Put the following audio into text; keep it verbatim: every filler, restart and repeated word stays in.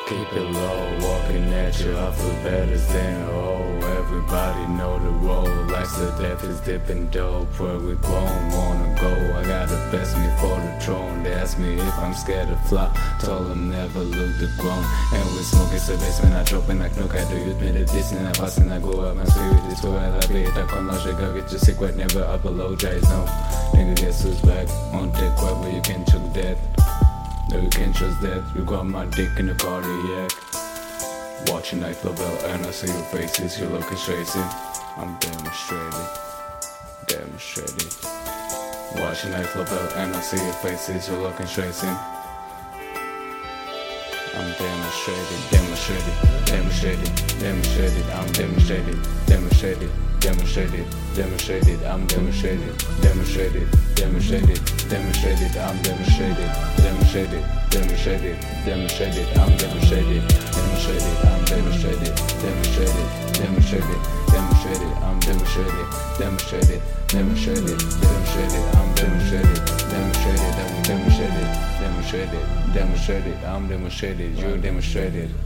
Keep it low, walking at you, I feel better than oh. Everybody know the role, life's to death is dipping dope. Where we gon' wanna go, I gotta best me for the throne. They ask me if I'm scared to fly, told them never look the ground. And we smoking så visst men jag droppen jag knockar du ut med det dissen jag fast när går upp. Men spirit is for I vet I can't lost I get your secret never apologize no. Nigga guess who's back on dick right where you can choke that. No, you can't trust that. You got my dick in the cardiac. Watching night level and I see your faces. You're looking crazy. I'm demonstrating, demonstrating. Watching night level and I see your faces. You're looking crazy. I'm demonstrating, demonstrating, demonstrating, demonstrating. I'm demonstrating, demonstrating, demonstrating, demonstrated. I'm demonstrating, demonstrated, demonstrated, demonstrated. I'm demonstrated, demonstrated, demonstrated, demonstrated. I'm demonstrated, demonstrated. I'm demonstrated, demonstrated, demonstrated, demonstrated. I'm demonstrated, demonstrated, demonstrated, demonstrated. I'm demonstrated, demonstrated, I'm demonstrated, demonstrated, demonstrated. I'm demonstrated. You demonstrated.